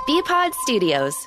Bpod Studios.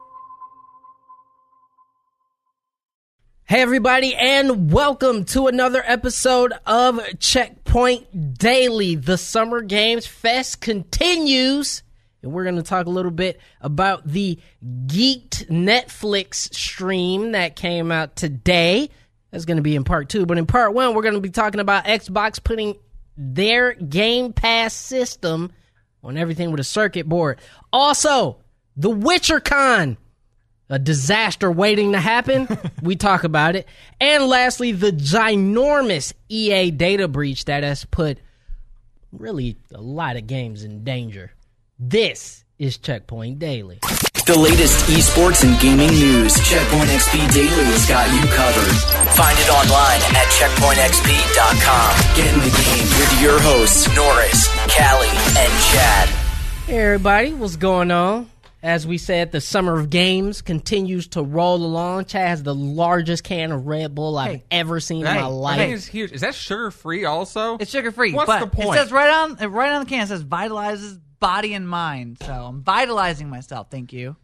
Hey everybody, and welcome to another episode of Checkpoint Daily. The Summer Games Fest continues, and we're going to talk a little bit about the Geeked Netflix stream that came out today. That's going to be in part 2, but in part 1, we're going to be talking about Xbox putting their Game Pass system on everything with a circuit board. Also, the WitcherCon, a disaster waiting to happen. We talk about it. And lastly, the ginormous EA data breach that has put really a lot of games in danger. This is Checkpoint Daily. The latest esports and gaming news. Checkpoint XP Daily has got you covered. Find it online at checkpointxp.com. Get in the game with your hosts, Norris, Callie, and Chad. Hey everybody, what's going on? As we said, the Summer of Games continues to roll along. Chad has the largest can of Red Bull I've ever seen in my life. I think it's huge. Is that sugar-free also? It's sugar-free. What's but the point? It says right on the can, it says vitalizes body and mind. So I'm vitalizing myself. Thank you.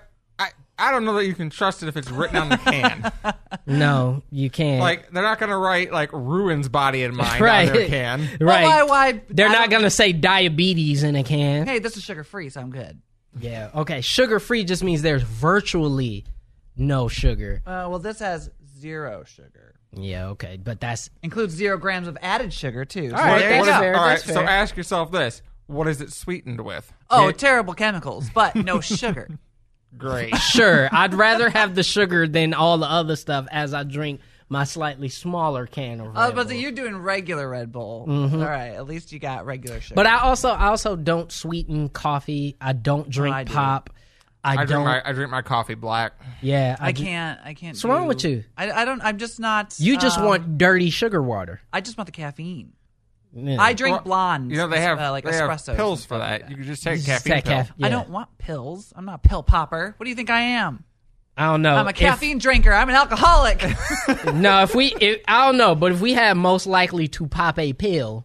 I don't know that you can trust it if it's written on the can. No, you can't. Like, they're not going to write, like, ruins body and mind Right. on their can. Right. Well, why? They're not going to say diabetes in a can. Hey, this is sugar-free, so I'm good. Yeah, okay. Sugar-free just means there's virtually no sugar. Well, this has 0 sugar. Yeah, okay. But that's... Includes 0 grams of added sugar, too. So All right, there you that's go. fair. All right, That's so fair. ask yourself this. What is it sweetened with? Oh, Yeah, terrible chemicals, but no sugar. great. Sure, I'd rather have the sugar than all the other stuff as I drink my slightly smaller can of Red I was about to Bull. say, you're doing regular Red Bull. All right, at least you got regular sugar. But I also don't sweeten coffee. I don't drink I do. pop. I drink my coffee black. Yeah, I can't. What's wrong with you? I don't. I'm just not. You just want dirty sugar water. I just want the caffeine. Yeah. I drink Well, blondes. You know, they have, like they have espressos pills and for stuff that. like You can just take Just caffeine take pills. yeah. I don't want pills. I'm not a pill popper. What do you think I am? I don't know. I'm a caffeine drinker. I'm an alcoholic. No, I don't know, but if we had most likely to pop a pill,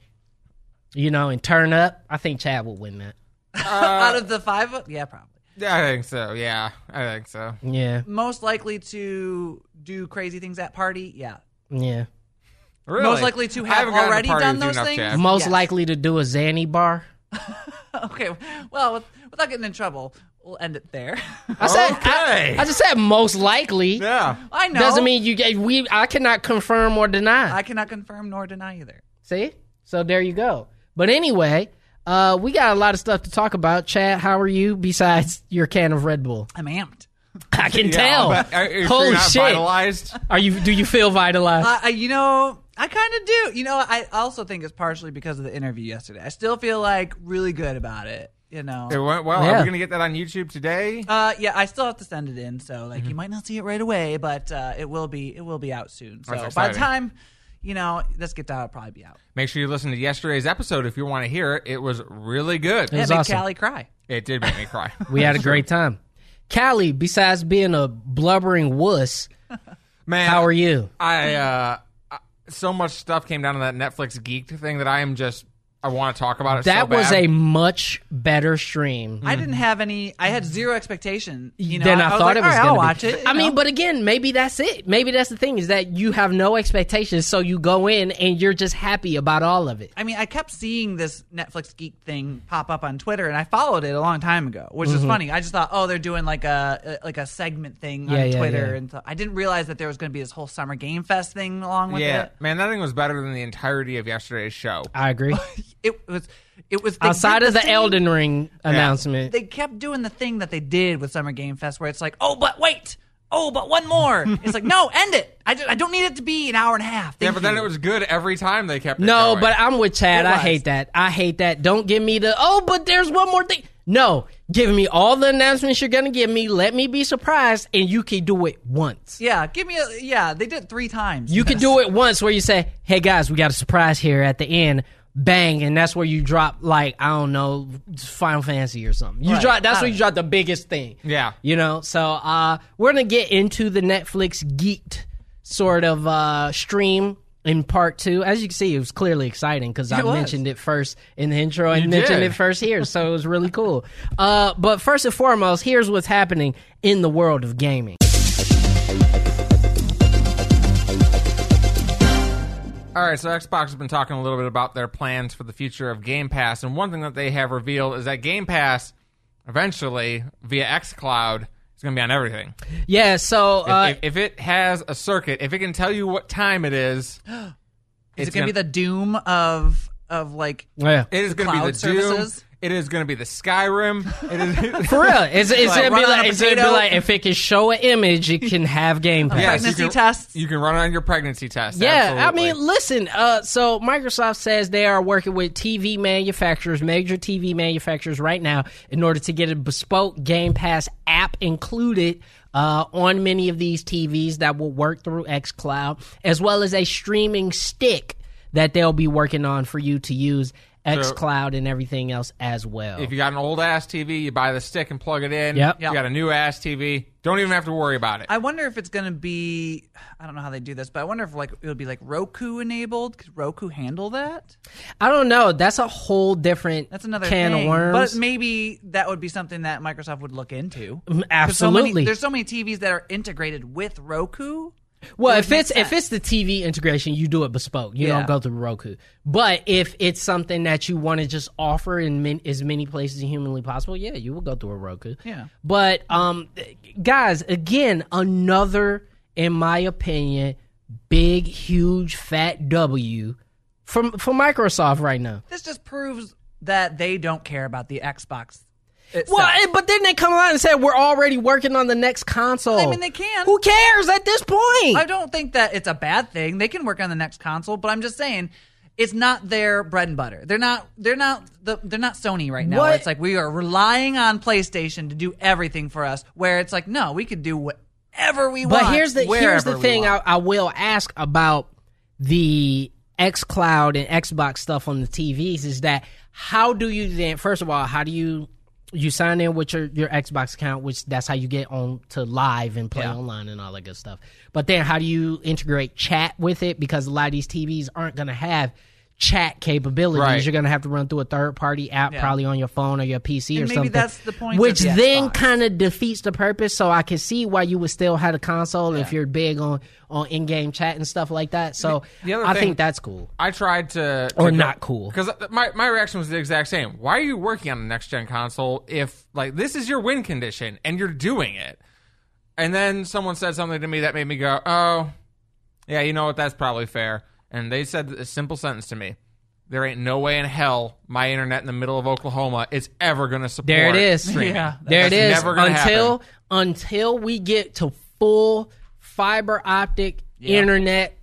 and turn up, I think Chad would win that. Out of the 5, yeah, probably. I think so, yeah. I think so. Yeah, Most likely to do crazy things at party, yeah. yeah. Really? Most likely to I have haven't gotten to already parties done those enough, things? Chad. Most Yes. likely to do a Zanny bar. Okay, well, without getting in trouble, we'll end it there. I said, Okay. I just said most likely. Yeah. I know. Doesn't mean you gave. I cannot confirm or deny. I cannot confirm nor deny either. See? So there you go. But anyway, we got a lot of stuff to talk about. Chad, how are you besides your can of Red Bull? I'm amped. I can Yeah, tell. but are you sure Holy you're not shit. vitalized? Do you feel vitalized? I kind of do. I also think it's partially because of the interview yesterday. I still feel like really good about it. It went well. Yeah. Are we going to get that on YouTube today? Yeah, I still have to send it in, so you might not see it right away, but it will be out soon. So That's by the exciting. time this gets out, it'll probably be out. Make sure you listen to yesterday's episode if you want to hear it. It was really good. It was Made awesome. Callie cry. It did make me cry. We had a great time. Callie, besides being a blubbering wuss, Man, how are you? So much stuff came down to that Netflix geeked thing that I want to talk about it That so was bad. a much better stream. I didn't have any. I had zero expectation. Than I was thought like, it was all right, going I'll to watch be. it. I mean, but again, maybe that's it. Maybe that's the thing is that you have no expectations, so you go in and you're just happy about all of it. I mean, I kept seeing this Netflix geek thing pop up on Twitter, and I followed it a long time ago, which is funny. I just thought, they're doing like a segment thing on Twitter, yeah. and I didn't realize that there was going to be this whole Summer Game Fest thing along with Yeah, it. man, that thing was better than the entirety of yesterday's show. I agree. It was. They Outside did of the thing- Elden Ring announcement. They kept doing the thing that they did with Summer Game Fest, where it's like, but wait. But one more. It's like, no, end it. I don't need it to be an hour and a half. Yeah, Thank but then you. it was good every time they kept it No, going. but I'm with Chad. It I was. hate that. Don't give me the, but there's one more thing. No, give me all the announcements you're going to give me. Let me be surprised, and you can do it once. Yeah, give me they did it 3 times. You can do it once where you say, hey, guys, we got a surprise here at the end. Bang, and that's where you drop, like, I don't know, Final Fantasy or something. You Right. That's where you drop the biggest thing. Yeah. So we're going to get into the Netflix Geeked sort of stream in part 2. As you can see, it was clearly exciting because I mentioned it first in the intro and mentioned it first here, so it was really cool. But first and foremost, here's what's happening in the world of gaming. All right, so Xbox has been talking a little bit about their plans for the future of Game Pass, and one thing that they have revealed is that Game Pass, eventually, via xCloud, is going to be on everything. Yeah, so... if it has a circuit, if it can tell you what time it is... Is it going to be the Doom of like... Yeah. It is going to be the services? Doom. It is going to be the Skyrim. It is For real. It's Like, going to be run on a like, if it can show an image, it can have Game Pass. Pregnancy tests? You can run on your pregnancy test. Yeah, absolutely. I mean, listen, so Microsoft says they are working with TV manufacturers, major TV manufacturers right now, in order to get a bespoke Game Pass app included on many of these TVs that will work through xCloud, as well as a streaming stick that they'll be working on for you to use xCloud and everything else as well. If you got an old-ass TV, you buy the stick and plug it in. Yep. You got a new-ass TV, don't even have to worry about it. I wonder if it's going to be, I don't know how they do this, but I wonder if like it would be like Roku enabled. Could Roku handle that? I don't know. That's a whole different That's another can thing. of worms. But maybe that would be something that Microsoft would look into. 'Cause Absolutely. there's so many TVs that are integrated with Roku. Well, It if would it's make if it's the TV integration, you do it bespoke. You Yeah. don't go through Roku. But if it's something that you want to just offer in as many places as humanly possible, yeah, you will go through a Roku. Yeah. But guys, again, another, in my opinion, big, huge, fat W for Microsoft right now. This just proves that they don't care about the Xbox itself. Well, but then they come out and say we're already working on the next console. I mean, they can. Who cares at this point? I don't think that it's a bad thing. They can work on the next console, but I'm just saying it's not their bread and butter. They're not Sony right now. What? Where it's like we are relying on PlayStation to do everything for us. Where it's like, no, we could do whatever we want. But here's the wherever we thing want. I will ask about the xCloud and Xbox stuff on the TVs is that how do you then, first of all, how do you sign in with your Xbox account, which that's how you get on to live and play online and all that good stuff. But then how do you integrate chat with it? Because a lot of these TVs aren't going to have chat capabilities. Right. You're going to have to run through a third-party app, probably on your phone or your PC And or maybe something. that's the point which of the then Xbox. kind of defeats the purpose. So I can see why you would still have a console if you're big on in-game chat and stuff like that. So The other I thing- think that's cool. I tried to Or not cool. because my reaction was the exact same. Why are you working on a next gen console if like this is your win condition and you're doing it? And then someone said something to me that made me go, "Oh, yeah, you know what? That's probably fair." And they said a simple sentence to me: "There ain't no way in hell my internet in the middle of Oklahoma is ever going to support." There it is. streaming. Yeah, There it That's is. never gonna happen. Until we get to full fiber optic internet,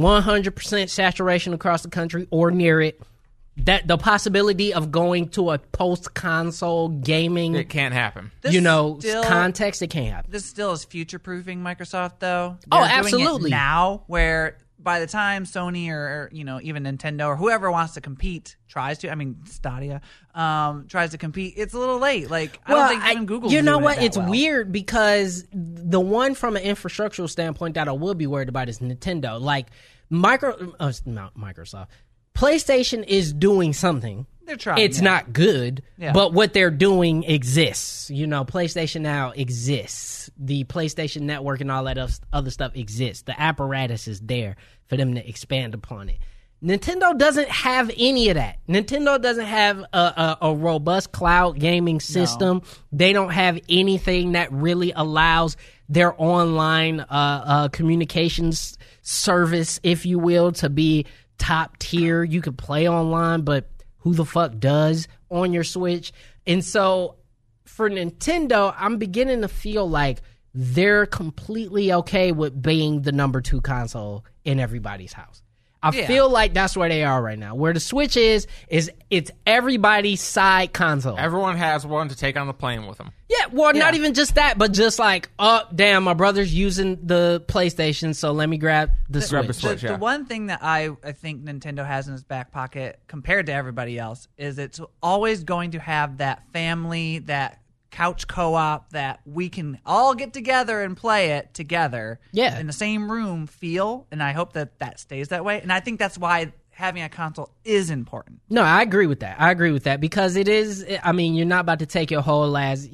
100% saturation across the country or near it, that the possibility of going to a post-console gaming, It can't happen. This still- context, it can't happen. This still is future-proofing Microsoft, though. Oh, They're doing it absolutely. now, where by the time Sony or even Nintendo or whoever wants to compete tries to, I mean Stadia, tries to compete, it's a little late. Like I don't think even Google's you know doing what? it that It's well. weird because the one from an infrastructural standpoint that I will be worried about is Nintendo. Like not Microsoft, PlayStation is doing something. They're trying. It's not good, Yeah. but what they're doing exists. You know, PlayStation Now exists. The PlayStation Network and all that other stuff exists. The apparatus is there for them to expand upon it. Nintendo doesn't have any of that. Nintendo doesn't have a robust cloud gaming system. They don't have anything that really allows their online communications service, if you will, to be top tier. You could play online, but who the fuck does on your Switch? And so for Nintendo, I'm beginning to feel like they're completely okay with being the number 2 console in everybody's house. I feel like that's where they are right now. Where the Switch is it's everybody's side console. Everyone has one to take on the plane with them. Yeah, well, not even just that, but just like, oh, damn, my brother's using the PlayStation, so let me grab the Switch. Grab the Switch. The Yeah. one thing that I think Nintendo has in its back pocket compared to everybody else is it's always going to have that family, that couch co-op that we can all get together and play it together in the same room feel, and I hope that stays that way. And I think that's why having a console is important. No, I agree with that because it is, I mean, you're not about to take your whole ass,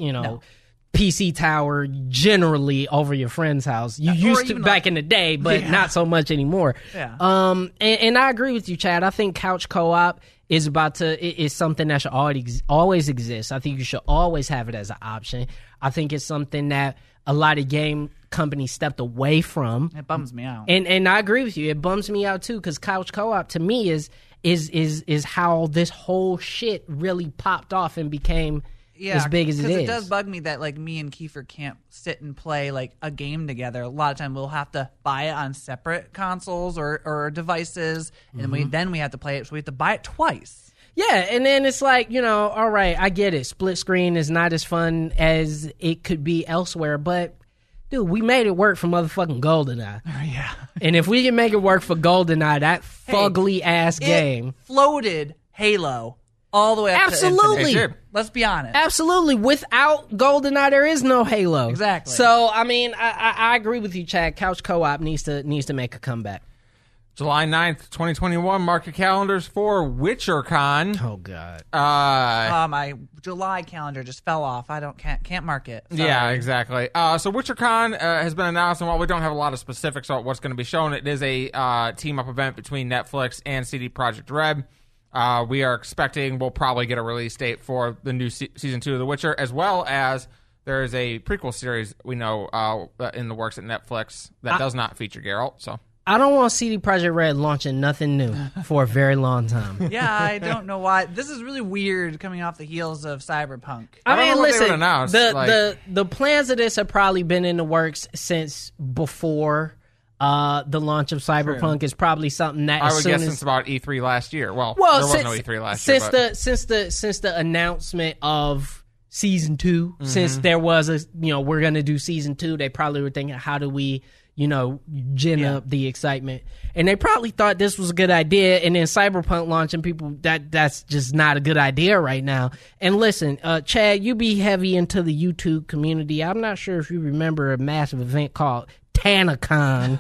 PC tower generally over your friend's house. You used to back in the day, but not so much anymore. Yeah. And I agree with you, Chad. I think couch co-op is something that should always exist. I think you should always have it as an option. I think it's something that a lot of game companies stepped away from. It bums me out. And I agree with you. It bums me out too, because couch co-op to me is how this whole shit really popped off and became as big as it is. Because it does bug me that like me and Kiefer can't sit and play like a game together. A lot of time we'll have to buy it on separate consoles or devices, and then we have to play it. So we have to buy it twice. Yeah, and then it's like, all right, I get it. Split screen is not as fun as it could be elsewhere, but dude, we made it work for motherfucking GoldenEye. Yeah. And if we can make it work for GoldenEye, that fugly ass game floated Halo all the way up Absolutely. to Infinite. Let's be honest. Absolutely. Without GoldenEye, there is no Halo. Exactly. So, I mean, I agree with you, Chad. Couch co-op needs to make a comeback. July 9th, 2021, mark your calendars for WitcherCon. Oh, God. My July calendar just fell off. Can't mark it. Sorry. Yeah, exactly. So WitcherCon has been announced, and while we don't have a lot of specifics about what's going to be shown, it is a team-up event between Netflix and CD Projekt Red. We are expecting we'll probably get a release date for the new season 2 of The Witcher, as well as there is a prequel series we know in the works at Netflix that does not feature Geralt. So I don't want CD Projekt Red launching nothing new for a very long time. Yeah, I don't know why. This is really weird coming off the heels of Cyberpunk. I mean, listen, the plans of this have probably been in the works since before the launch of Cyberpunk. Is probably something that I would guess since about E3 last year. Well there was no E3 last year. Since the announcement of season 2, since there was we're gonna do season 2, they probably were thinking, how do we gin up the excitement, and they probably thought this was a good idea, and then Cyberpunk launching, people that's just not a good idea right now. And listen, Chad, you be heavy into the YouTube community. I'm not sure if you remember a massive event called TanaCon.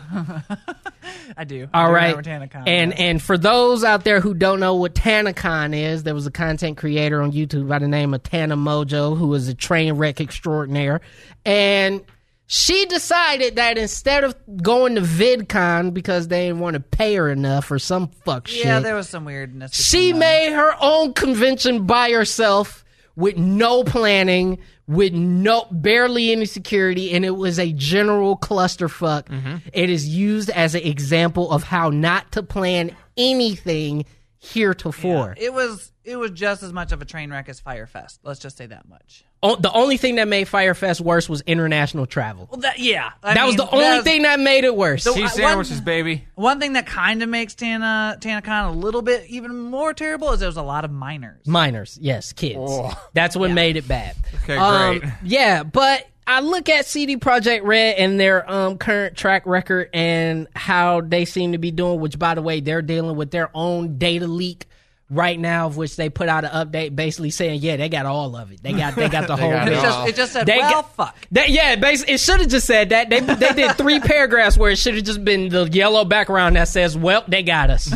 I do. All right. TanaCon, and for those out there who don't know what TanaCon is, there was a content creator on YouTube by the name of Tana Mojo, who was a train wreck extraordinaire, and she decided that instead of going to VidCon because they didn't want to pay her enough or some fuck shit. Yeah, there was some weirdness. She made her own convention by herself with no planning, with barely any security, and it was a general clusterfuck. It is used as an example of how not to plan anything heretofore. Yeah, it was just as much of a train wreck as Firefest. Let's just say that much. The only thing that made Firefest worse was international travel. Well, that was the only thing that made it worse. Cheese sandwiches, baby. One thing that kind of makes TanaCon a little bit even more terrible is there was a lot of minors. Minors, yes, kids. Oh. That's what made it bad. Okay, great. Yeah, but I look at CD Projekt Red and their current track record and how they seem to be doing, which, by the way, they're dealing with their own data leak right now, of which they put out an update basically saying, yeah, they got all of it. They got the whole thing. It just said, fuck. It should have just said that. They did 3 paragraphs where it should have just been the yellow background that says, well, they got us.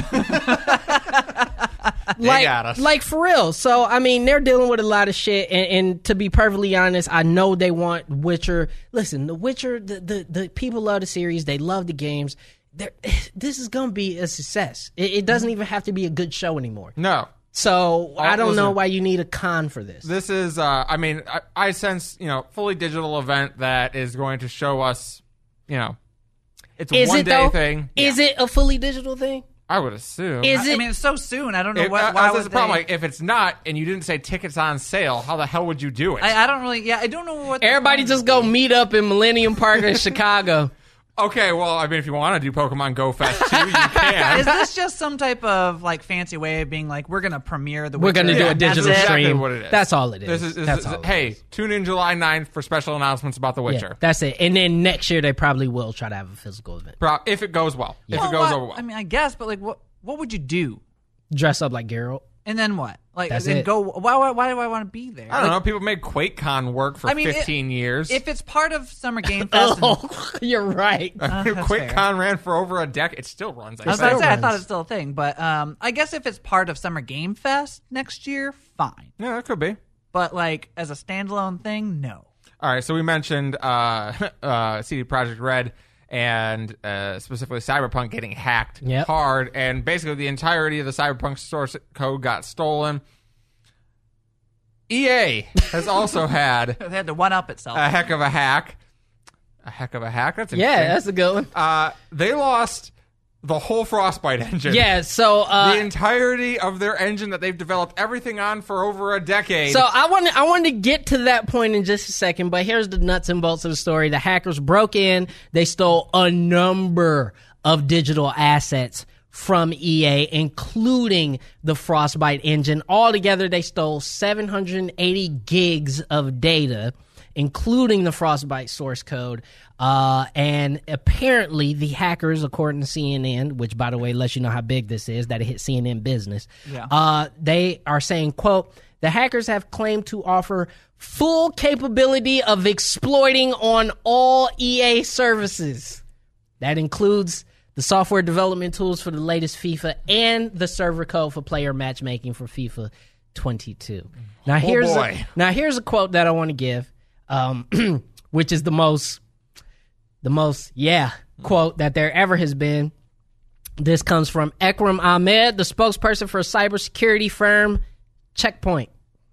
Like, for real. So, I mean, they're dealing with a lot of shit, and to be perfectly honest, I know they want Witcher. Listen, The Witcher, the people love the series. They love the games. This is going to be a success. It doesn't even have to be a good show anymore. No. So I don't know why you need a con for this. This is, I sense, fully digital event that is going to show us, it's a one-day thing. Is it a fully digital thing? I would assume. Is it? I mean, it's so soon. I don't know why that's the problem. Like, if it's not, and you didn't say tickets on sale, how the hell would you do it? I don't really. Yeah, I don't know what. Everybody just go meet up in Millennium Park in Chicago. Okay, well, I mean, if you want to do Pokemon Go Fest too, you can. Is this just some type of like fancy way of being like, we're going to premiere the Witcher? We're going to do a digital stream. Exactly what it is. That's all it is. Hey, tune in July 9th for special announcements about The Witcher. Yeah, that's it. And then next year they probably will try to have a physical event. If it goes well. Yeah. If it goes over well. I mean, I guess, but like, what would you do? Dress up like Geralt. And then what? Like, That's then it. go. Why do I want to be there? I don't know. People made QuakeCon work for 15 years. If it's part of Summer Game Fest, Oh, you're right. that's QuakeCon ran for over a decade. It still runs. I was about to say, I thought it's still a thing, but I guess if it's part of Summer Game Fest next year, fine. Yeah, that could be. But like as a standalone thing, no. All right, so we mentioned CD Projekt Red and specifically Cyberpunk getting hacked hard, and basically the entirety of the Cyberpunk source code got stolen. EA has also had It had to one-up itself. a heck of a hack. A heck of a hack? That's interesting. Yeah, that's a good one. They lost the whole Frostbite engine. Yeah, so the entirety of their engine that they've developed everything on for over a decade. So I want to get to that point in just a second, but here's the nuts and bolts of the story. The hackers broke in. They stole a number of digital assets from EA, including the Frostbite engine. Altogether, they stole 780 gigs of data, including the Frostbite source code. And apparently the hackers, according to CNN, which by the way lets you know how big this is, that it hit CNN Business. Yeah. They are saying, quote, the hackers have claimed to offer full capability of exploiting on all EA services. That includes the software development tools for the latest FIFA and the server code for player matchmaking for FIFA 22. Now here's a quote that I want to give, which is the most quote that there ever has been. This comes from Ekram Ahmed, the spokesperson for cybersecurity firm Checkpoint.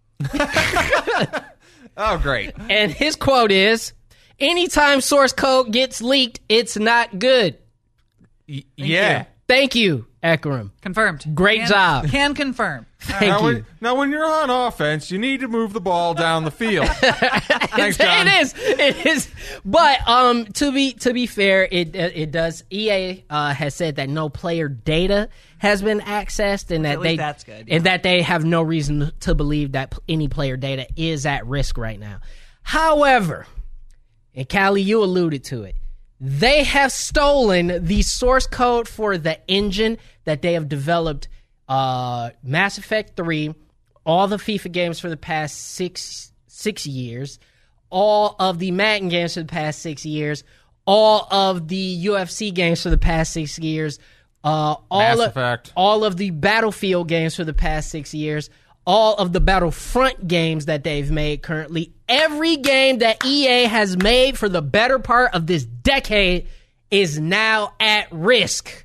Oh, great. And his quote is, anytime source code gets leaked, it's not good. Yeah. Thank you, Ekram. Confirmed. Great job. Can confirm. Thank you. Now, when you're on offense, you need to move the ball down the field. Thanks, John. It is. But to be fair, it does. EA has said that no player data has been accessed, and that that's good. and that they have no reason to believe that any player data is at risk right now. However, and Callie, you alluded to it, they have stolen the source code for the engine that they have developed. Mass Effect 3, all the FIFA games for the past six years, all of the Madden games for the past 6 years, all of the UFC games for the past 6 years, all of the Battlefield games for the past 6 years, all of the Battlefront games that they've made currently. Every game that EA has made for the better part of this decade is now at risk.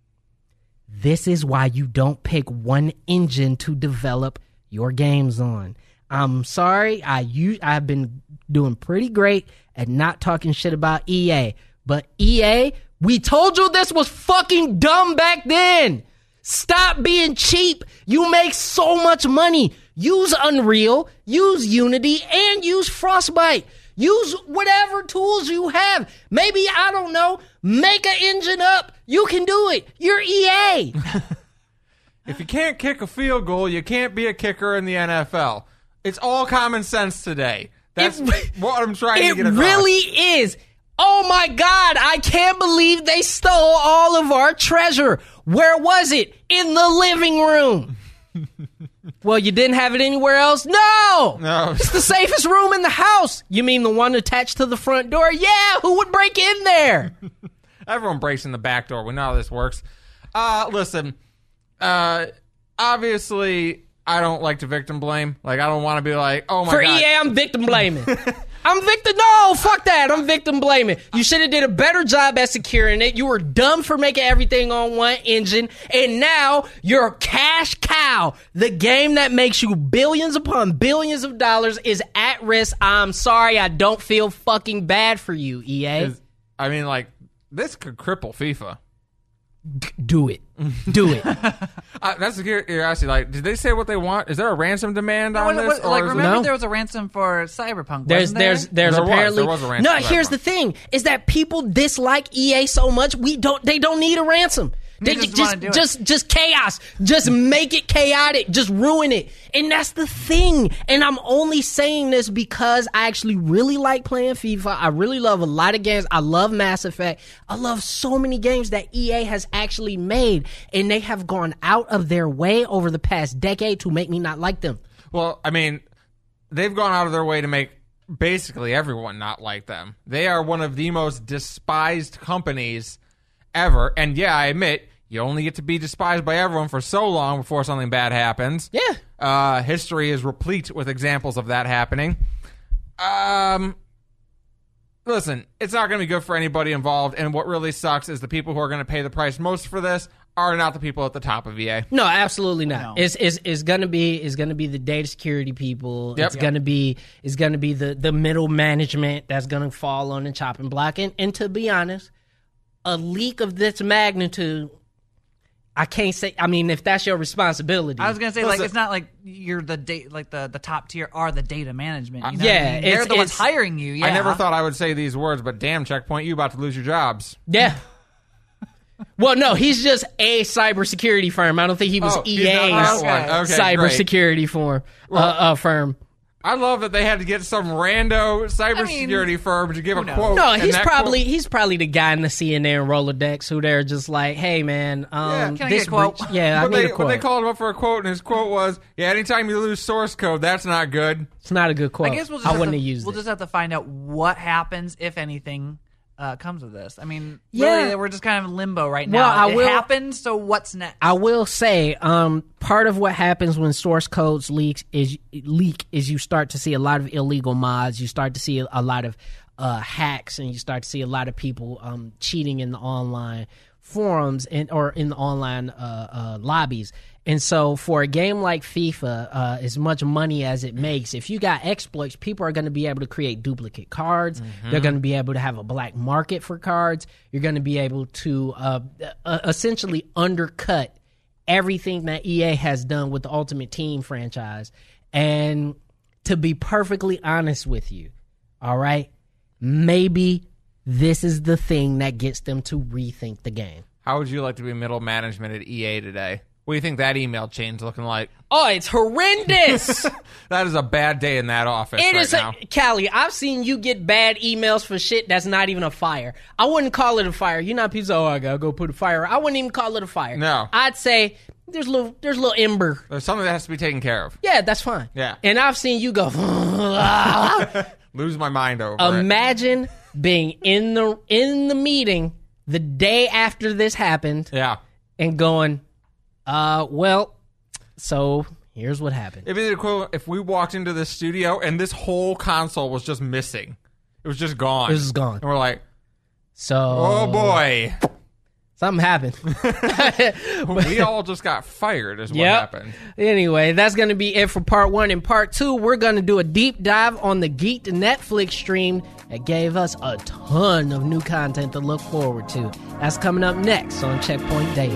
This is why you don't pick one engine to develop your games on. I'm sorry, I've been doing pretty great at not talking shit about EA. But EA, we told you this was fucking dumb back then. Stop being cheap. You make so much money. Use Unreal, use Unity, and use Frostbite. Use whatever tools you have. Maybe, I don't know, make an engine up. You can do it. You're EA. If you can't kick a field goal, you can't be a kicker in the NFL. It's all common sense today. That's what I'm trying to get across. It really is. Oh my God, I can't believe they stole all of our treasure. Where was it? In the living room. Well, you didn't have it anywhere else? No! It's the safest room in the house. You mean the one attached to the front door? Yeah, who would break in there? Everyone breaks in the back door. We know how this works. Listen, obviously, I don't like to victim blame. Like, I don't want to be like, oh my God. For EA, I'm victim blaming. No, fuck that. I'm victim blaming. You should have did a better job at securing it. You were dumb for making everything on one engine. And now you're a cash cow. The game that makes you billions upon billions of dollars is at risk. I'm sorry. I don't feel fucking bad for you, EA. I mean, like, this could cripple FIFA. Do it. Do it. That's a curiosity. Like, did they say what they want? Is there a ransom demand on this? Remember there was a ransom for Cyberpunk. There's apparently was a ransom. No, here's the thing: is that people dislike EA so much. They don't need a ransom. They just wanna do it. just chaos. Just make it chaotic. Just ruin it. And that's the thing. And I'm only saying this because I actually really like playing FIFA. I really love a lot of games. I love Mass Effect. I love so many games that EA has actually made. And they have gone out of their way over the past decade to make me not like them. Well, I mean, they've gone out of their way to make basically everyone not like them. They are one of the most despised companies ever. And yeah, I admit, you only get to be despised by everyone for so long before something bad happens. Yeah. History is replete with examples of that happening. Listen, it's not going to be good for anybody involved, and what really sucks is the people who are going to pay the price most for this are not the people at the top of EA. No, absolutely not. No. It's gonna be the data security people. Yep. It's gonna be the middle management that's gonna fall on the chopping block. And to be honest, a leak of this magnitude, I can't say. I mean, if that's your responsibility, I was gonna say, like, it's not like you're the the top tier are the data management. You know what I mean? They're the ones hiring you. Yeah. I never thought I would say these words, but damn, Checkpoint, you about to lose your jobs. Yeah. Well, no, he's just a cybersecurity firm. I don't think he was he's not that EA's one. Okay, cybersecurity firm. I love that they had to get some rando cybersecurity firm to give a quote. No, and he's that probably quote- he's probably the guy in the CNN Rolodex who they're just like, hey man, Can I this get a quote? breach- yeah, I need a But quote. they called him up for a quote, and his quote was, "Yeah, anytime you lose source code, that's not good." It's not a good quote. I guess we'll just wouldn't have have used it. just have to find out what happens if anything comes of this. I mean, Yeah. really, we're just kind of in limbo right Well, now. I It will- happened, so what's next? I will say, part of what happens when source codes leak is you start to see a lot of illegal mods. You start to see a lot of hacks, and you start to see a lot of people cheating in the online forums or in the online lobbies. And so for a game like FIFA, as much money as it makes, if you got exploits, people are going to be able to create duplicate cards. They're going to be able to have a black market for cards. You're going to be able to essentially undercut everything that EA has done with the Ultimate Team franchise. And to be perfectly honest with you, all right, maybe this is the thing that gets them to rethink the game. How would you like to be middle management at EA today? What do you think that email chain's looking like? Oh, it's horrendous. That is a bad day in that office It right is now. Callie, I've seen you get bad emails for shit that's not even a fire. I wouldn't call it a fire. You know, people say, oh, I gotta go put a fire. I wouldn't even call it a fire. No. I'd say there's a little ember. There's something that has to be taken care of. Yeah, that's fine. Yeah. And I've seen you go, Lose my mind over it. imagine being in the meeting the day after this happened Yeah. and going, well, so here's what happened. It'd be the equivalent if we walked into this studio and this whole console was just missing. It was just gone. It was gone. And we're like, So, oh boy. something happened. We all just got fired is what Yep. happened. Anyway, that's going to be it for part one. In part two, we're going to do a deep dive on the Geeked Netflix stream that gave us a ton of new content to look forward to. That's coming up next on Checkpoint Daily.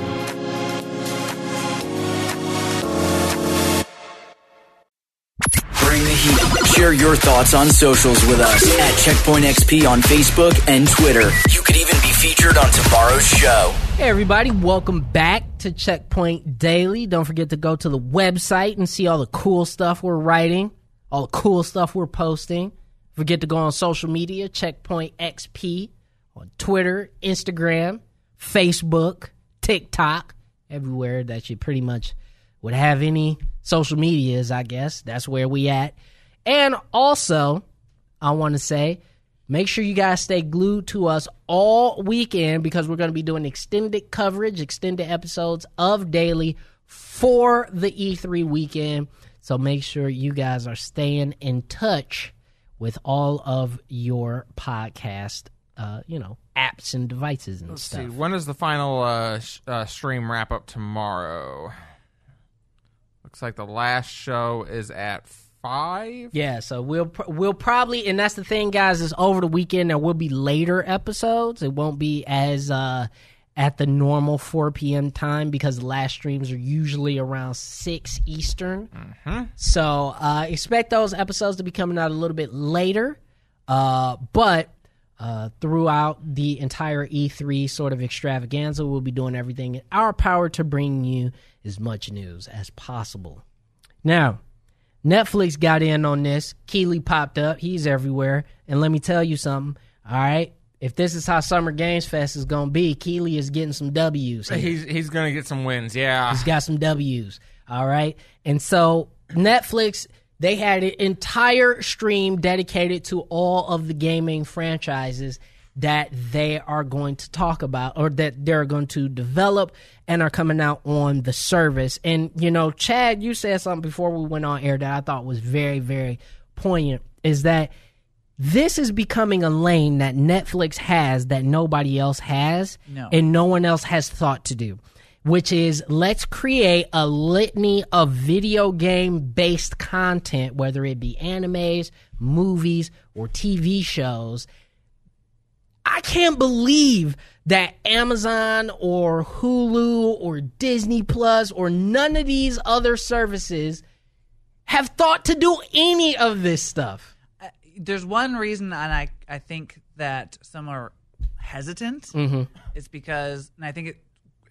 Bring the heat. Share your thoughts on socials with us at Checkpoint XP on Facebook and Twitter. You could even be featured on tomorrow's show. Hey everybody, welcome back to Checkpoint Daily. Don't forget to go to the website and see all the cool stuff we're writing, all the cool stuff we're posting. Forget to go on social media, Checkpoint XP, on Twitter, Instagram, Facebook, TikTok, everywhere that you pretty much would have any social medias, I guess. That's where we at. And also, I want to say, make sure you guys stay glued to us all weekend because we're going to be doing extended coverage, extended episodes of Daily for the E3 weekend. So make sure you guys are staying in touch with all of your podcast, apps and devices and Let's stuff. see. When is the final stream wrap up tomorrow? Looks like the last show is at 5. Yeah, so we'll probably, and that's the thing, guys, is over the weekend there will be later episodes. It won't be as at the normal 4 p.m. time because the last streams are usually around 6 Eastern. Mm-hmm. So expect those episodes to be coming out a little bit later. But throughout the entire E3 sort of extravaganza. We'll be doing everything in our power to bring you as much news as possible. Now, Netflix got in on this. Keeley popped up. He's everywhere. And let me tell you something. All right? If this is how Summer Games Fest is going to be, Keeley is getting some W's here. He's going to get some wins, yeah. He's got some W's. All right? And so Netflix, they had an entire stream dedicated to all of the gaming franchises that they are going to talk about or that they're going to develop and are coming out on the service. And, you know, Chad, you said something before we went on air that I thought was very, very poignant, is that this is becoming a lane that Netflix has that nobody else has and no one else has thought to do, which is let's create a litany of video game-based content, whether it be animes, movies, or TV shows. I can't believe that Amazon or Hulu or Disney Plus or none of these other services have thought to do any of this stuff. There's one reason, and I think that some are hesitant. It's because, and I think it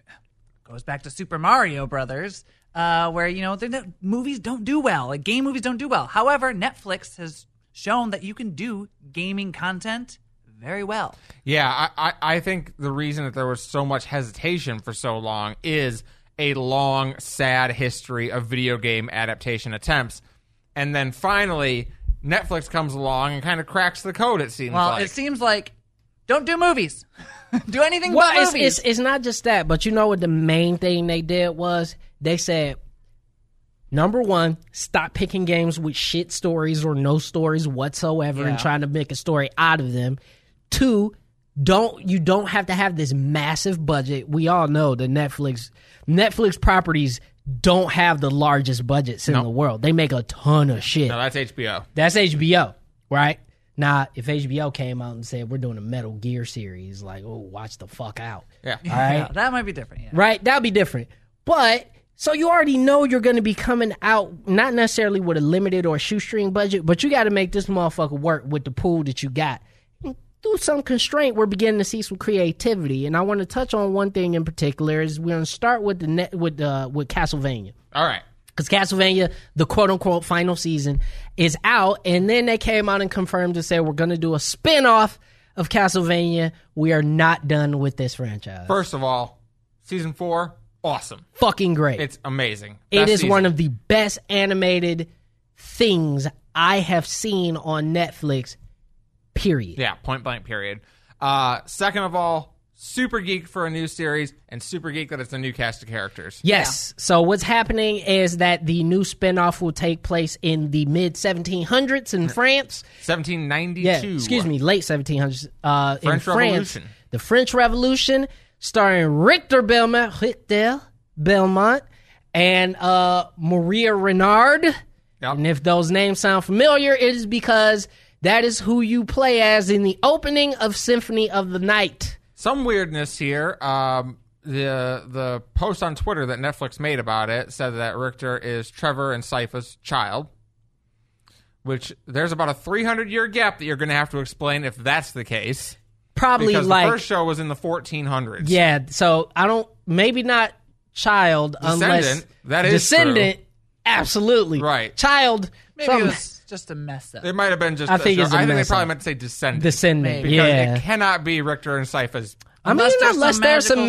goes back to Super Mario Brothers, where, you know, movies don't do well. Like, game movies don't do well. However, Netflix has shown that you can do gaming content very well. Yeah, I think the reason that there was so much hesitation for so long is a long, sad history of video game adaptation attempts. And then finally, Netflix comes along and kind of cracks the code, it seems like. Well, it seems like, don't do movies. Do anything but movies. It's not just that, but you know what the main thing they did was? They said, number one, stop picking games with shit stories or no stories whatsoever and trying to make a story out of them. Two, you don't have to have this massive budget. We all know the Netflix properties don't have the largest budgets in the world. They make a ton of shit. No, that's HBO. That's HBO, right? Now, if HBO came out and said, we're doing a Metal Gear series, like, oh, watch the fuck out. Yeah. All right? Yeah, that might be different, yeah. Right? That'd be different. But, so you already know you're going to be coming out, not necessarily with a limited or shoestring budget, but you got to make this motherfucker work with the pool that you got. Through some constraint, we're beginning to see some creativity, and I want to touch on one thing in particular. Is we're going to start with with Castlevania. All right, because Castlevania, the quote unquote final season, is out, and then they came out and confirmed to say we're going to do a spinoff of Castlevania. We are not done with this franchise. First of all, season 4, awesome, fucking great. It's amazing. It is one of the best animated things I have seen on Netflix. Period. Yeah, point blank, period. Second of all, super geeked for a new series and super geeked that it's a new cast of characters. Yes. Yeah. So what's happening is that the new spinoff will take place in the mid-1700s in France. 1792. Yeah, excuse me, late 1700s. French in France, Revolution. The French Revolution, starring Richter Belmont, and Maria Renard. Yep. And if those names sound familiar, it is because that is who you play as in the opening of Symphony of the Night. Some weirdness here. The post on Twitter that Netflix made about it said that Richter is Trevor and Sypha's child, which there's about a 300-year gap that you're going to have to explain if that's the case. Probably because like... the first show was in the 1400s. Yeah, so maybe not child Descendant, that is Descendant, true. Absolutely. Right. Child... Maybe it was just a mess up. It might have been just. I think they probably meant to say Descendant. Descendant, because yeah. it cannot be Richter and Sypha's. Unless there's some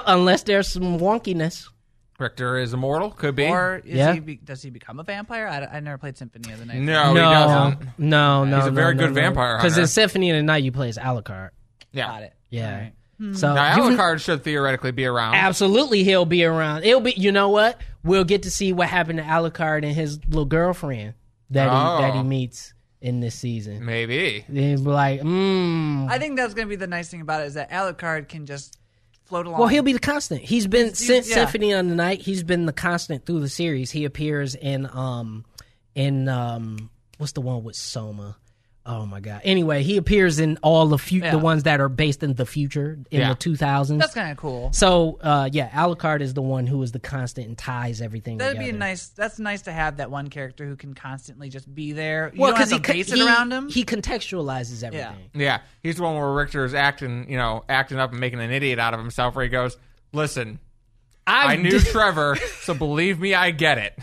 wonkiness. Richter is immortal. Could be. Or does he become a vampire? I never played Symphony of the Night. No, he doesn't. No. He's a very good vampire hunter. Because in Symphony of the Night, you play as Alucard. Yeah. Got it. Yeah. Right. So now Alucard should theoretically be around. Absolutely, he'll be around. It'll be. You know what? We'll get to see what happened to Alucard and his little girlfriend that he meets in this season. Maybe. They'll be like, I think that's going to be the nice thing about it is that Alucard can just float along. Well, he'll be the constant. He's been since Symphony of the Night. He's been the constant through the series. He appears in what's the one with Soma? Oh my god. Anyway, he appears in all the ones that are based in the future in the 2000s. That's kind of cool. So, Alucard is the one who is the constant and ties everything That'd together. be nice. That's nice to have that one character who can constantly just be there. You don't have to base it around him. He contextualizes everything. Yeah, he's the one where Richter's acting up and making an idiot out of himself. Where he goes, "Listen, I knew Trevor, so believe me, I get it."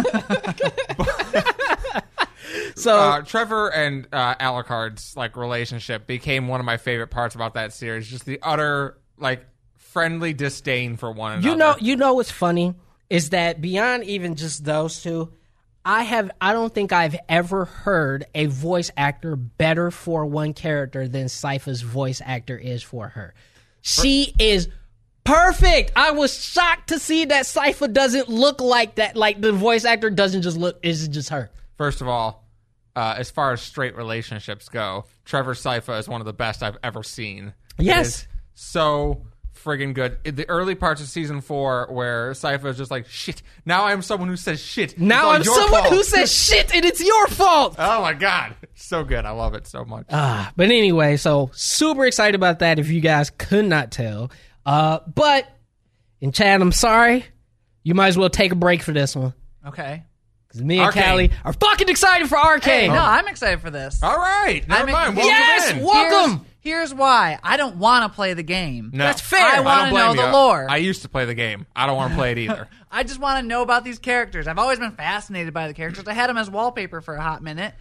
So Trevor and Alucard's relationship became one of my favorite parts about that series. Just the utter friendly disdain for one another. You know what's funny is that beyond even just those two, I don't think I've ever heard a voice actor better for one character than Sypha's voice actor is for her. She is perfect. I was shocked to see that Sypha doesn't look like that. Like the voice actor doesn't just look. It's just her. First of all, as far as straight relationships go, Trevor Sypha is one of the best I've ever seen. Yes. It is so friggin' good. In the early parts of season 4 where Sypha is just like, shit, now I'm someone who says shit. Now I'm someone who says shit and it's your fault. Oh my God. So good. I love it so much. But anyway, so super excited about that if you guys could not tell. But, and Chad, I'm sorry. You might as well take a break for this one. Okay. Me and Callie are fucking excited for Arcane. Hey, no, I'm excited for this. All right. Never mind. Welcome yes, in. welcome. Here's why. I don't want to play the game. No. That's fair. I want to know the lore. I used to play the game. I don't want to play it either. I just want to know about these characters. I've always been fascinated by the characters. I had them as wallpaper for a hot minute.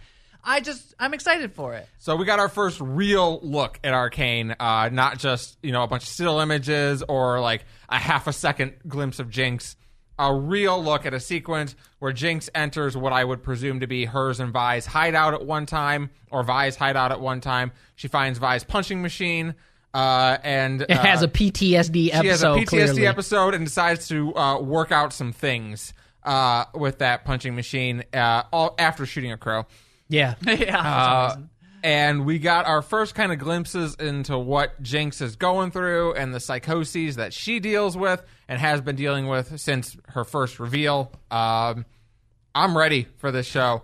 I'm excited for it. So we got our first real look at Arcane, not just, a bunch of still images or a half a second glimpse of Jinx. A real look at a sequence where Jinx enters what I would presume to be hers and Vi's hideout at one time, or Vi's hideout at one time. She finds Vi's punching machine, and it has a PTSD episode. She has a PTSD clearly. episode and decides to work out some things with that punching machine all after shooting a crow. Yeah. Yeah. And we got our first kind of glimpses into what Jinx is going through and the psychoses that she deals with and has been dealing with since her first reveal. I'm ready for this show.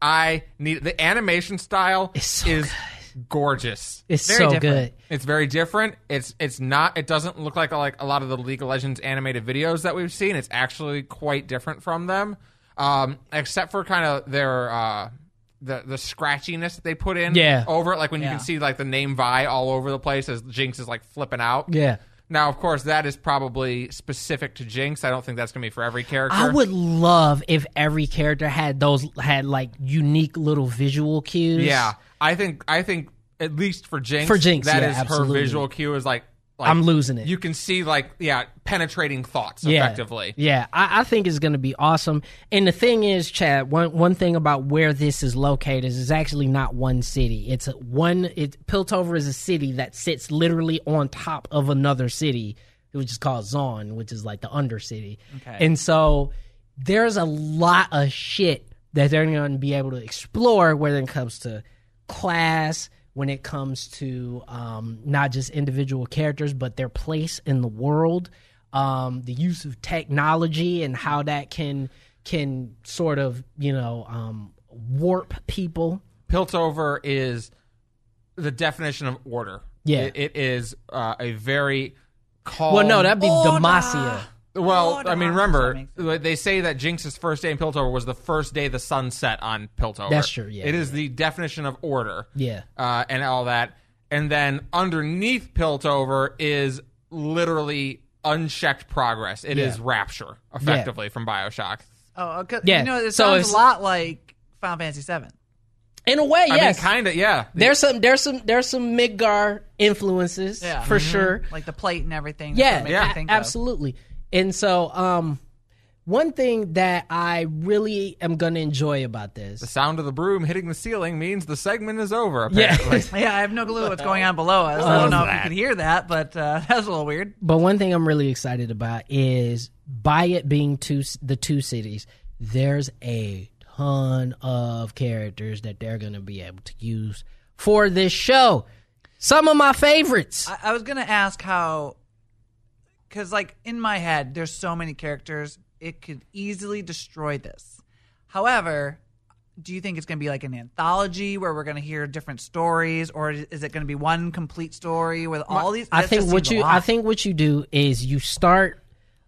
The animation style is gorgeous. It's Very so different. good. It's very different. It doesn't look like a lot of the League of Legends animated videos that we've seen. It's actually quite different from them, except for kind of their the scratchiness that they put in over it, when you can see the name Vi all over the place as Jinx is flipping out. Yeah. Now, of course, that is probably specific to Jinx. I don't think that's going to be for every character. I would love if every character had unique little visual cues. Yeah, I think at least for Jinx, that is absolutely. her visual cue is I'm losing it. You can see penetrating thoughts effectively. Yeah, I think it's going to be awesome. And the thing is, Chad, one thing about where this is located is actually not one city. Piltover is a city that sits literally on top of another city, which is called Zaun, which is the undercity. Okay. And so there's a lot of shit that they're going to be able to explore when it comes to class, when it comes to not just individual characters, but their place in the world, the use of technology and how that can sort of, warp people. Piltover is the definition of order. Yeah. It is a very calm... Well, no, that'd be Demacia. Well, Oh, I mean, that remember, makes sense. they say that Jinx's first day in Piltover was the first day the sun set on Piltover. That's true, yeah. It is the definition of order. Yeah. And all that. And then underneath Piltover is literally unchecked progress. It is Rapture, effectively, from Bioshock. Oh, okay. Yeah, It so sounds it's- a lot like Final Fantasy VII. In a way, yes. I mean, kind of, yeah. There's some Midgar influences for sure. Like the plate and everything. That's what it makes me think of. Absolutely. And so, one thing that I really am going to enjoy about this. The sound of the broom hitting the ceiling means the segment is over, apparently. Yeah, I have no clue what's going on below us. I don't know if you can hear that, but that was a little weird. But one thing I'm really excited about is by it being the two cities, there's a ton of characters that they're going to be able to use for this show. Some of my favorites. I was going to ask how... Because, in my head, there's so many characters, it could easily destroy this. However, do you think it's going to be like an anthology where we're going to hear different stories, or is it going to be one complete story with all these? I think what you do is you start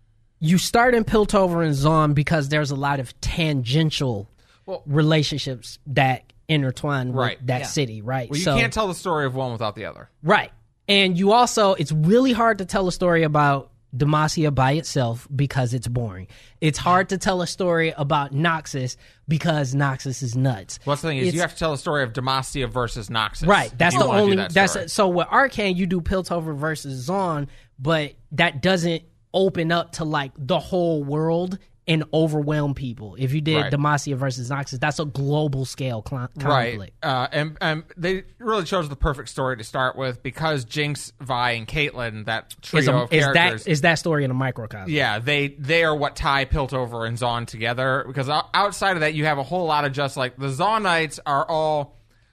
in Piltover and Zaun because there's a lot of tangential relationships that intertwine with that city, right? Well, you can't tell the story of one without the other. Right. And you also, it's really hard to tell a story about Demacia by itself because it's boring. It's hard to tell a story about Noxus because Noxus is nuts. Well, that's the thing is you have to tell the story of Demacia versus Noxus. Right. That's the only. So with Arcane, you do Piltover versus Zaun, but that doesn't open up to like the whole world and overwhelm people. If you did Demacia versus Noxus, that's a global scale conflict. Right. And they really chose the perfect story to start with because Jinx, Vi, and Caitlyn, that trio of characters. Is that story in a microcosm? Yeah, they are what tie Piltover and Zaun together. Because outside of that, you have a whole lot of just like the Zaunites are all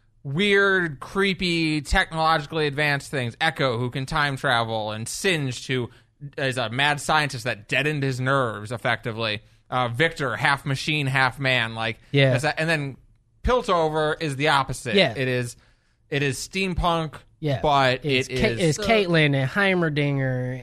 weird, creepy, technologically advanced things. Echo, who can time travel, and Singed, who is a mad scientist that deadened his nerves effectively. Victor, half machine, half man. And then Piltover is the opposite. Yeah. It is steampunk. Yeah. But it's Caitlyn and Heimerdinger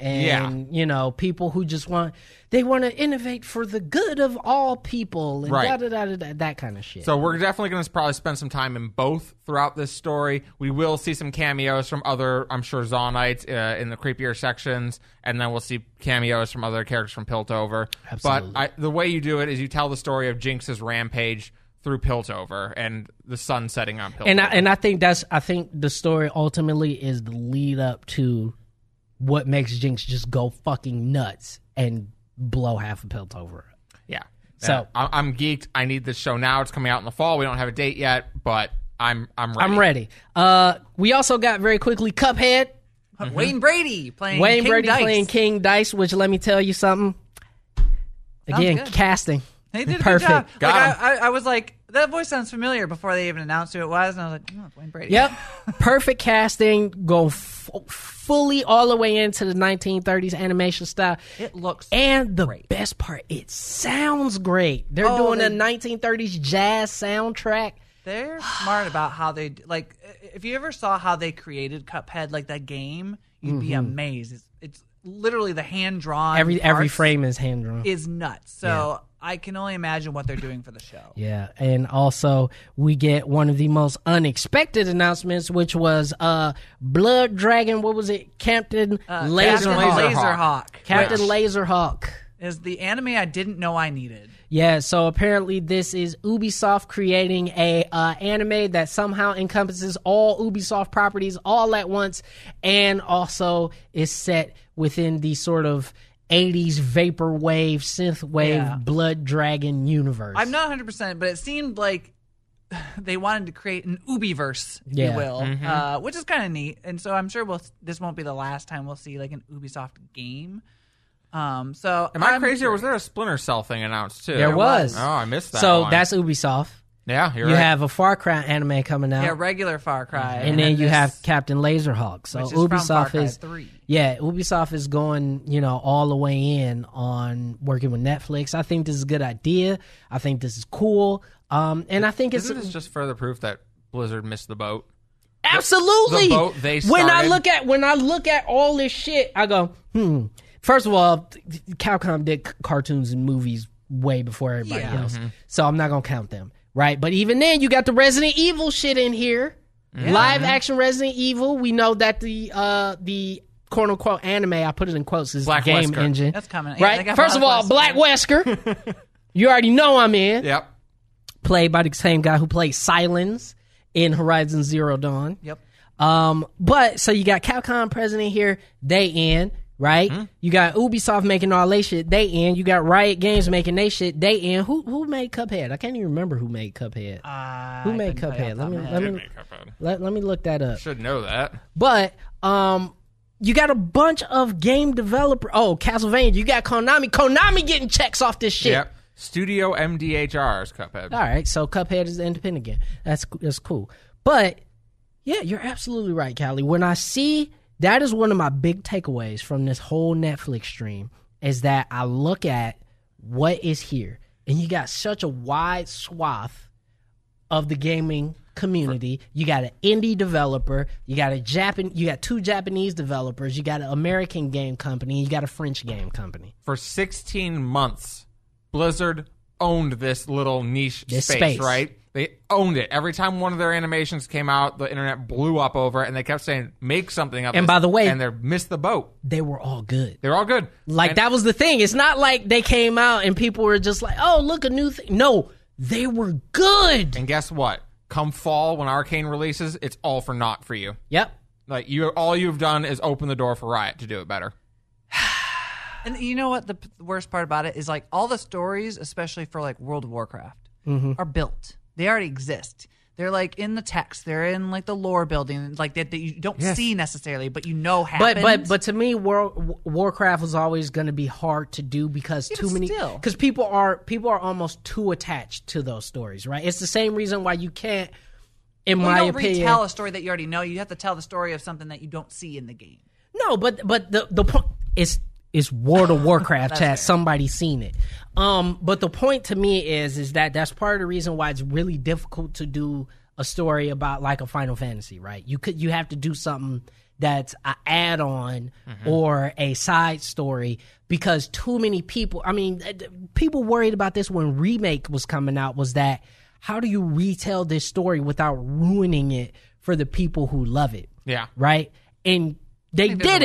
and people who just want to innovate for the good of all people and that kind of shit. So we're definitely going to probably spend some time in both throughout this story. We will see some cameos from other, I'm sure, Zaunites in the creepier sections, and then we'll see cameos from other characters from Piltover. Absolutely. But the way you do it is you tell the story of Jinx's rampage through Piltover and the sun setting on Piltover. And I think the story ultimately is the lead up to what makes Jinx just go fucking nuts and blow half of Piltover. Yeah. So I'm geeked. I need this show now. It's coming out in the fall. We don't have a date yet, but I'm ready. I'm ready. We also got very quickly Cuphead. Mm-hmm. Wayne Brady playing King Dice, which let me tell you something. Again, casting. They did a perfect. Good job. I was like, that voice sounds familiar before they even announced who it was, and I was like, oh, it's Wayne Brady. Yep. Perfect casting. Go fully all the way into the 1930s animation style. It looks great. Best part, it sounds great. They're doing a 1930s jazz soundtrack. They're smart about how they, like, if you ever saw how they created Cuphead, like that game, you'd be amazed. It's literally the hand-drawn Every frame is hand-drawn. Is nuts. So I can only imagine what they're doing for the show. Yeah, and also we get one of the most unexpected announcements, which was Blood Dragon, what was it? Captain Laserhawk. Captain Laserhawk. Is the anime I didn't know I needed. Yeah, so apparently this is Ubisoft creating a anime that somehow encompasses all Ubisoft properties all at once, and also is set within the sort of 80s vaporwave, synthwave, Blood Dragon universe. I'm not 100%, but it seemed like they wanted to create an Ubiverse, if you will, which is kind of neat. And so I'm sure this won't be the last time we'll see like an Ubisoft game. So am I crazy, or was there a Splinter Cell thing announced too? There was. Oh, I missed that. So one. that's Ubisoft. Yeah, you have a Far Cry anime coming out. Yeah, regular Far Cry, and then you have Captain Laserhawk. So Ubisoft is 3. Yeah, Ubisoft is going, all the way in on working with Netflix. I think this is a good idea. I think this is cool. And I think isn't this just further proof that Blizzard missed the boat? Absolutely. The boat they started. When I look at all this shit, I go, First of all, Capcom did cartoons and movies way before everybody else, so I'm not gonna count them, right? But even then, you got the Resident Evil shit in here, live action Resident Evil. We know that the quote unquote anime, I put it in quotes, is Black Game Wesker. Engine. That's coming, right? First of all, Black Wesker. You already know I'm in. Yep. Played by the same guy who played Silence in Horizon Zero Dawn. Yep. But so you got Capcom president here, they in. Right? You got Ubisoft making all they shit, they in. You got Riot Games making they shit, they in. Who made Cuphead? I can't even remember who made Cuphead. Who made Cuphead? Let me look that up. Should know that. But you got a bunch of game developer. Oh, Castlevania. You got Konami. Konami getting checks off this shit. Yep. Studio MDHR's Cuphead. All right, so Cuphead is independent again. That's cool. But yeah, you're absolutely right, Callie. When I see that is one of my big takeaways from this whole Netflix stream is that I look at what is here, and you got such a wide swath of the gaming community. You got an indie developer, you got two Japanese developers, you got an American game company, and you got a French game company. For 16 months, Blizzard owned this little niche space, right? They owned it. Every time one of their animations came out, the internet blew up over it, and they kept saying, make something of it. And by the way, and they missed the boat. They were all good. They're all good. That was the thing. It's not like they came out and people were just like, oh, look, a new thing. No, they were good. And guess what? Come fall, when Arcane releases, it's all for naught for you. Yep. Like, all you've done is open the door for Riot to do it better. And you know what the worst part about it is? Like, all the stories, especially for like World of Warcraft, are built. They already exist. They're like in the text. They're in like the lore building, like that you don't see necessarily, but you know happens. But to me, Warcraft was always going to be hard to do because people are almost too attached to those stories, right? It's the same reason why you can't, my opinion, retell a story that you already know. You have to tell the story of something that you don't see in the game. No, but the point is World of Warcraft. Has somebody seen it? But the point to me is that that's part of the reason why it's really difficult to do a story about like a Final Fantasy, right? You have to do something that's an add-on or a side story because too many people. I mean, people worried about this when Remake was coming out. Was that how do you retell this story without ruining it for the people who love it? Yeah, right. And they did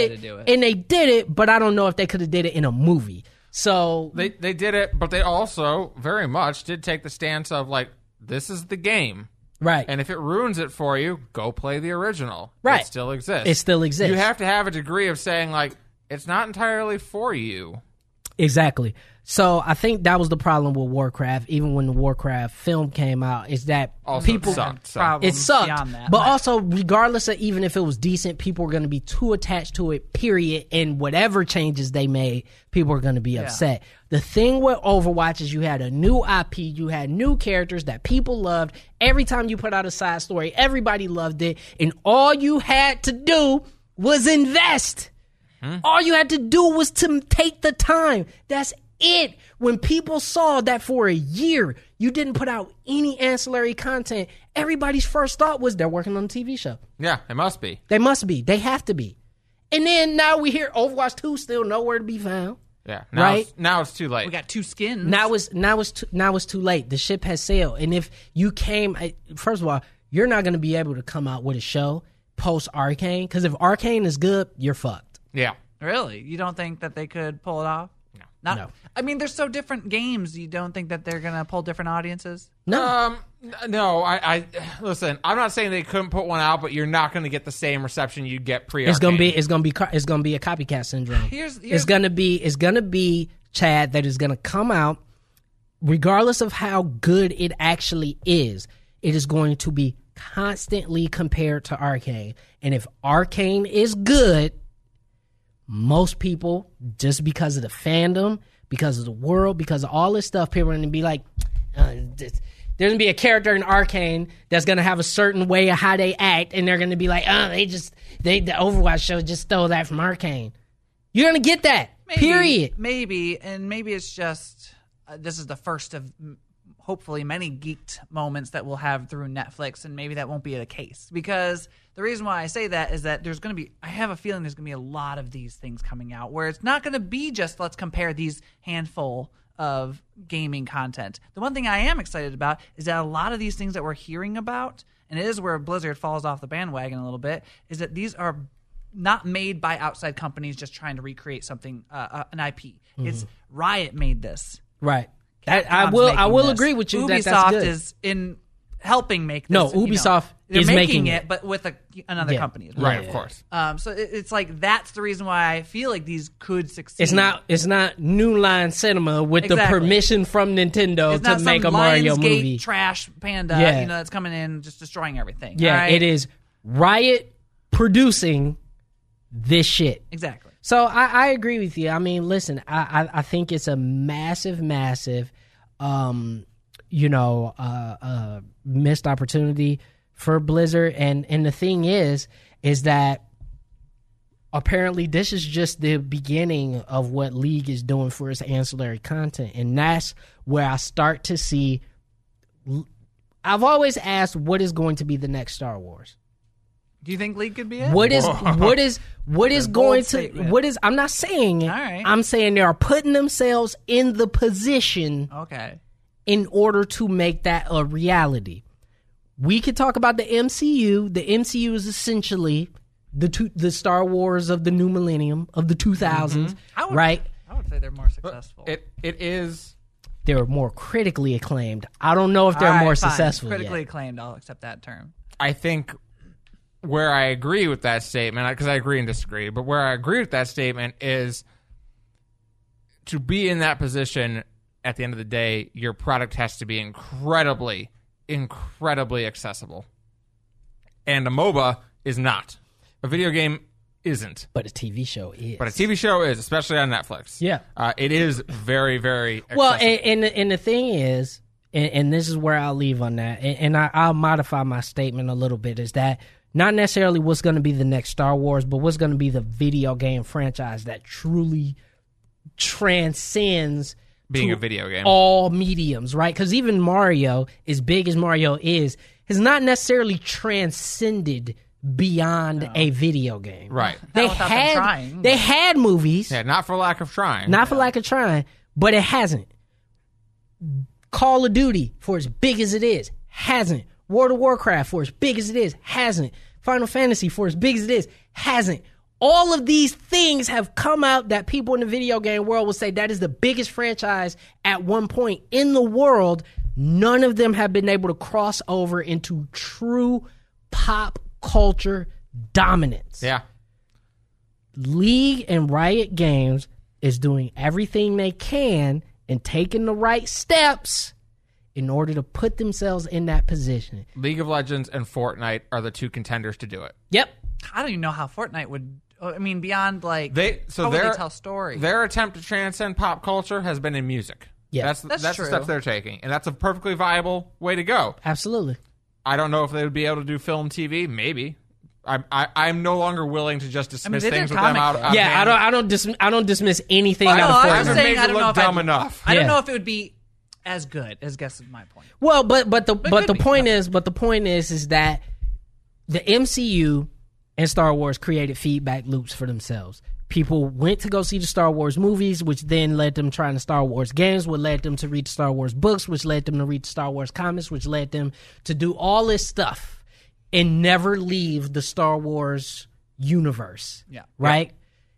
it, but I don't know if they could have did it in a movie. So they did it, but they also very much did take the stance of like, this is the game. Right. And if it ruins it for you, go play the original. Right. It still exists. It still exists. You have to have a degree of saying like, it's not entirely for you. Exactly. So I think that was the problem with Warcraft, even when the Warcraft film came out, is that also people sucked. It sucked. But also, regardless of even if it was decent, people were going to be too attached to it, period. And whatever changes they made, people were going to be upset. The thing with Overwatch is you had a new IP, you had new characters that people loved. Every time you put out a side story, everybody loved it. And all you had to do was invest. All you had to do was to take the time. That's it. When people saw that for a year you didn't put out any ancillary content, everybody's first thought was they're working on a TV show. Yeah, it must be. They must be. They have to be. And then now we hear Overwatch 2 still nowhere to be found. Yeah, now it's too late. We got 2 skins. Now it's too late. The ship has sailed. And if you first of all, you're not going to be able to come out with a show post Arcane, because if Arcane is good, you're fucked. Yeah. Really? You don't think that they could pull it off? No. I mean, they're so different games. You don't think that they're going to pull different audiences? No. No. I listen. I'm not saying they couldn't put one out, but you're not going to get the same reception you get pre-Arcane. It's gonna be a copycat syndrome. It's gonna be Chad, that is gonna come out, regardless of how good it actually is. It is going to be constantly compared to Arcane, and if Arcane is good, most people, just because of the fandom, because of the world, because of all this stuff, people are going to be like, there's going to be a character in Arcane that's going to have a certain way of how they act, and they're going to be like, the Overwatch show just stole that from Arcane. You're going to get that, period. Maybe, and maybe it's just, this is the first of hopefully many geeked moments that we'll have through Netflix, and maybe that won't be the case. Because the reason why I say that is that I have a feeling there's going to be a lot of these things coming out where it's not going to be just let's compare these handful of gaming content. The one thing I am excited about is that a lot of these things that we're hearing about, and it is where Blizzard falls off the bandwagon a little bit, is that these are not made by outside companies just trying to recreate something, an IP. It's Riot made this. Right. I will agree with you. Ubisoft that's good. is in helping make this. No, Ubisoft is making it, but with another company. Right, of course. So it's like that's the reason why I feel like these could succeed. It's not New Line Cinema with the permission from Nintendo to make a Mario movie. Trash Panda, that's coming in just destroying everything. Yeah, right? It is Riot producing this shit. Exactly. So I agree with you. I mean, listen, I think it's a massive, missed opportunity for Blizzard. And the thing is that apparently this is just the beginning of what League is doing for its ancillary content. And that's where I start to see, I've always asked, what is going to be the next Star Wars? Do you think League could be it? What is going to statement. what is? I'm not saying it. All right. I'm saying they are putting themselves in the position Okay. in order to make that a reality. We could talk about the MCU. The MCU is essentially the Star Wars of the new millennium, of the 2000s, right? I would say they're more successful. It is. They're more critically acclaimed. I don't know if they're All right, more fine. successful Critically yet. acclaimed. I'll accept that term. I think where I agree with that statement, because I agree and disagree, but where I agree with that statement is to be in that position at the end of the day, your product has to be incredibly, incredibly accessible. And a MOBA is not. A video game isn't. But a TV show is. But a TV show is, especially on Netflix. Yeah. It is very, very accessible. Well, and the thing is, and this is where I'll leave on that, and I'll modify my statement a little bit, is that not necessarily what's going to be the next Star Wars, but what's going to be the video game franchise that truly transcends being to a video game. all mediums, right? Because even Mario, as big as Mario is, has not necessarily transcended beyond a video game. Right. Not without them trying. They had movies. Yeah, not for lack of trying. Not for lack of trying, but it hasn't. Call of Duty, for as big as it is, hasn't. World of Warcraft, for as big as it is, hasn't. Final Fantasy, for as big as it is, hasn't. All of these things have come out that people in the video game world will say that is the biggest franchise at one point in the world. None of them have been able to cross over into true pop culture dominance. Yeah. League and Riot Games is doing everything they can and taking the right steps in order to put themselves in that position. League of Legends and Fortnite are the two contenders to do it. Yep. I don't even know how Fortnite would. I mean, beyond like So how would they tell story? Their attempt to transcend pop culture has been in music. Yeah. That's That's the true. steps they're taking, and that's a perfectly viable way to go. Absolutely. I don't know if they would be able to do film, TV. Maybe. I'm no longer willing to just dismiss they did things with comic them out. book. out of Yeah, hand. I don't dismiss anything Well, out no, of I'm Fortnite. just Haven't saying made I you don't know look if dumb I'd- enough. I don't Yeah. know if it would be as good. As guess is my point. Well, but the could be. point is that the MCU and Star Wars created feedback loops for themselves. People went to go see the Star Wars movies, which then led them trying the Star Wars games, which led them to read the Star Wars books, which led them to read the Star Wars comics, which led them to do all this stuff and never leave the Star Wars universe. Yeah. Right?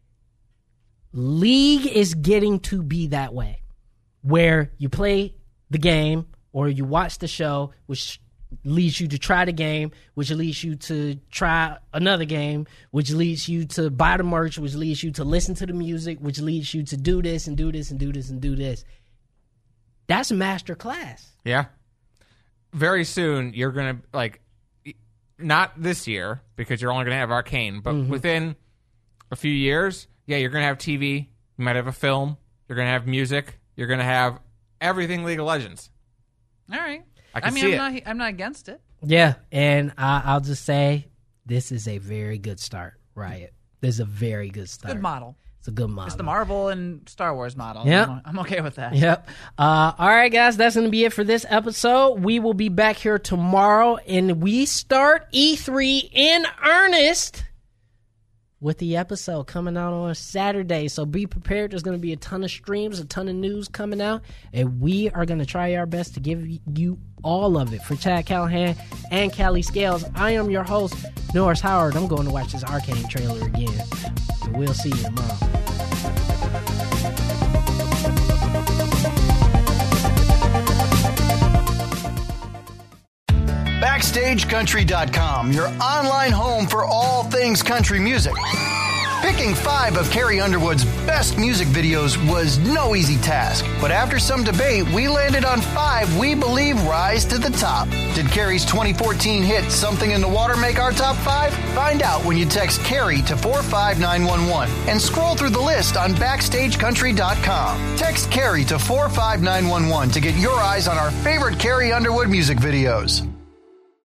League is getting to be that way, where you play the game or you watch the show, which leads you to try the game, which leads you to try another game, which leads you to buy the merch, which leads you to listen to the music, which leads you to do this and do this and do this and do this. That's master class. Yeah. Very soon, you're going to, like, not this year, because you're only going to have Arcane, but within a few years, yeah, you're going to have TV, you might have a film, you're going to have music, you're going to have everything League of Legends. All right. I can mean, see I'm not against it. Yeah, and I'll just say this is a very good start, Riot. This is a very good start. Good model. It's a good model. It's the Marvel and Star Wars model. Yep. I'm okay with that. Yep. All right, guys, that's going to be it for this episode. We will be back here tomorrow, and we start E3 in earnest with the episode coming out on Saturday. So be prepared. There's going to be a ton of streams, a ton of news coming out, and we are going to try our best to give you all of it. For Chad Callahan and Callie Scales, I am your host, Norris Howard. I'm going to watch this Arcane trailer again, and we'll see you tomorrow. BackstageCountry.com, your online home for all things country music. Picking 5 of Carrie Underwood's best music videos was no easy task, but after some debate, we landed on 5 we believe rise to the top. Did Carrie's 2014 hit Something in the Water make our top 5? Find out when you text Carrie to 45911 and scroll through the list on BackstageCountry.com. Text Carrie to 45911 to get your eyes on our favorite Carrie Underwood music videos.